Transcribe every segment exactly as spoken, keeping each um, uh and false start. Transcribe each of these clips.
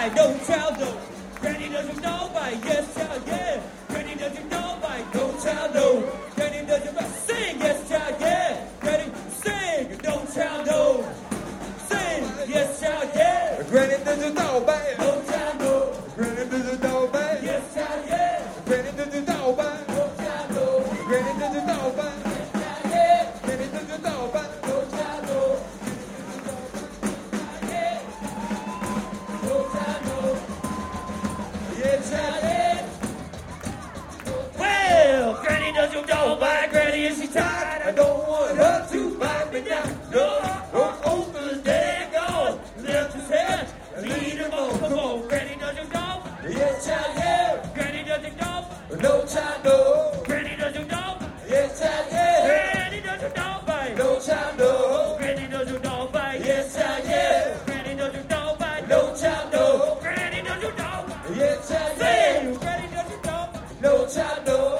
by, no child, no. Granny doesn't know by, yes, child, yeah. Granny doesn't know by, no child, no. Granny doesn't know, sing, yes, child, yeah. Granny, sing, no child, no. Sing, yes, child, yeah. Granny doesn't know by, no child, no. Granny doesn't know by, Yes, child, yeah. Granny doesn't know by, No child, no. Granny doesn't know by, Yes, child, yeah. Granny doesn't know by. No child, no. Yeah. No child, no. Yes, child, yeah. Well, Granny doesn't know by Granny is she tired. I don't want her to bite me down. No, no, open the day gone. Left his head and lead him on. Come on, Granny doesn't know. Yes, child, yeah. Granny doesn't know. No child, no. Granny doesn't know. Yes, child, yeah. Granny doesn't know by. No child, no. Granny doesn't know by. Yes, child, yeah. Granny doesn't know by. No child, no. Granny doesn't know. Yes, child, yeah. Granny doesn't know. No child, no.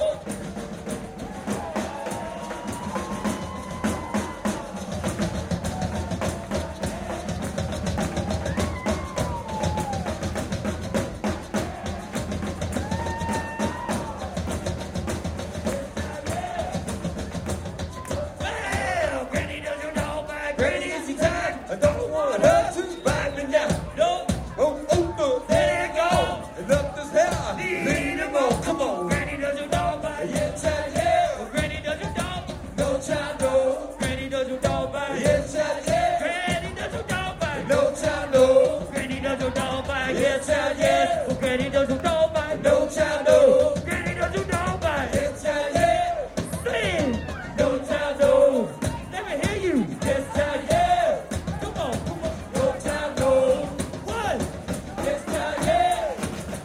Well, Granny doesn't know by Granny is she tired. I don't want her to bite me down. No, Oh, oh, there you go. and up this hair. Lead him on, come on. Granny doesn't know by. Yes, child, yeah. Granny doesn't know. No child, no. Granny doesn't know by. Yes, child, yeah. Granny doesn't know by. No child, no. Granny doesn't know by. Yes, child, yeah. Oh, Granny doesn't know by. No child, no. Granny doesn't know by. Yes, child, yeah. Sing. No child, no. Let me hear you. Yes, child, yeah. Come on, come on. No child, no. One. Yes, child, yeah.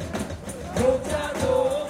No child, no.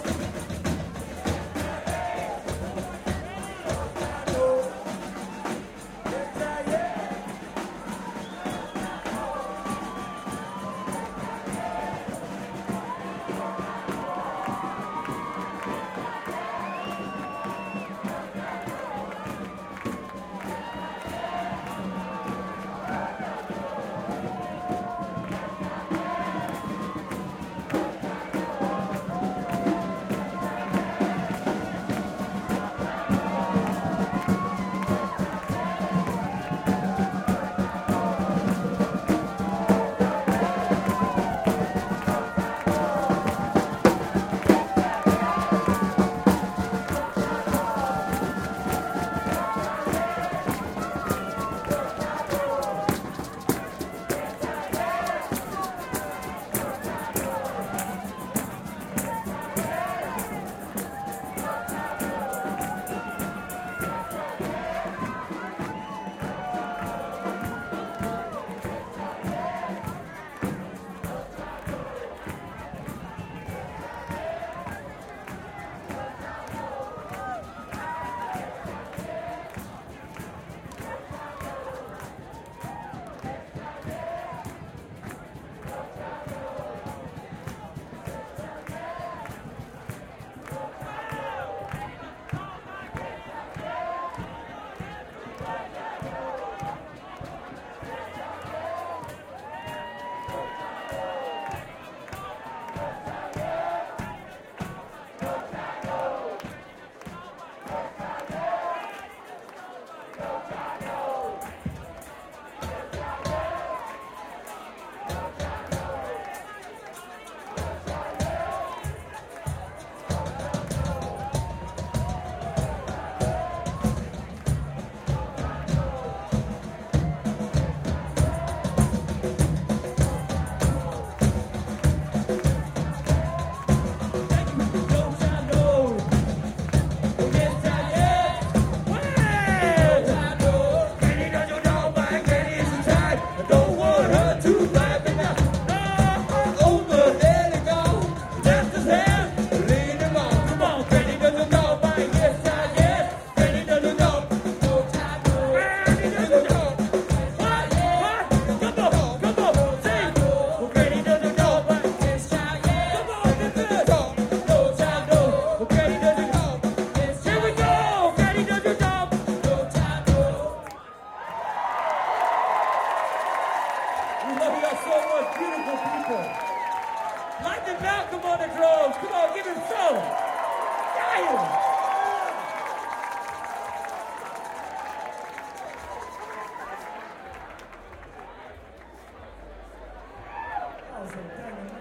We love you guys so much, beautiful people. Lightning Malcolm on the drums. Come on, give him some. Damn. Awesome. Thank you.